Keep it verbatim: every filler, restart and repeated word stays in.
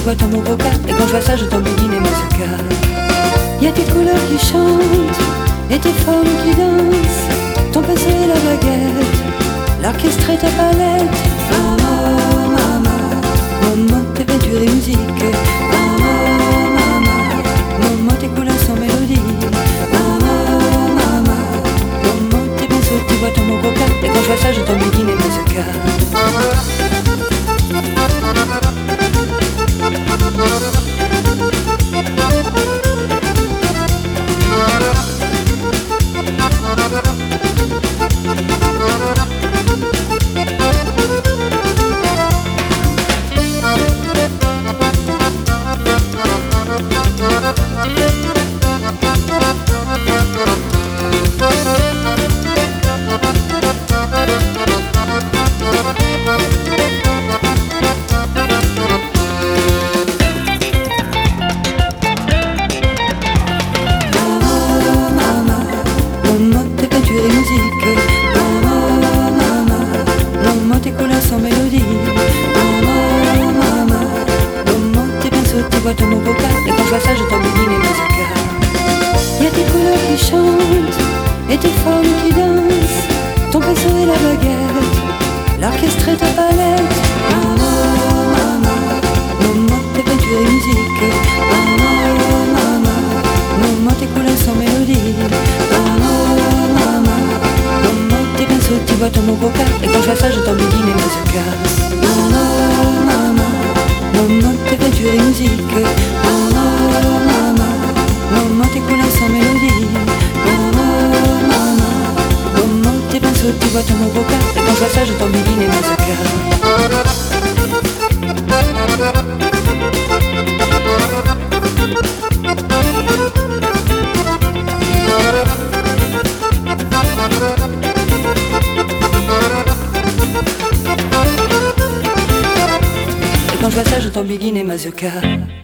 bois ton mocha. Et quand je vois ça, je t'embidine et mazurka. Y'a tes couleurs qui chantent et tes formes qui dansent. Ton passé et la baguette, l'orchestre et ta palette. Maman, maman, maman, tes peintures et musique. Maman, maman, maman, tes couleurs sans mélodie. Maman, maman, maman, tes bisous, tu bois ton mocha. Et quand je vois ça, je t'embidine et mazurka. Tu bois ton mocha, et quand je vois ça, je t'embidine et mazurka. Y'a tes couleurs qui chantent et tes formes qui dansent. Ton pinceau et la baguette, l'orchestre et ta palette. Maman, maman, maman, tes peintures et musique. Maman, maman, maman, tes couleurs sans mélodie. Maman, maman, maman, tes pinceaux, tu bois ton mocha. Et quand je vois ça, je t'embidine et mazurka. Maman, maman, maman, tes peintures et musique. Maman, maman, maman, tes couleurs sans mélodie. Maman, maman, maman, tes pinceaux, tu bois ton mocha. Et quand je vois ça, je t'embidine et mazurka. Quand je vois ça, je t'embidine et mazurka.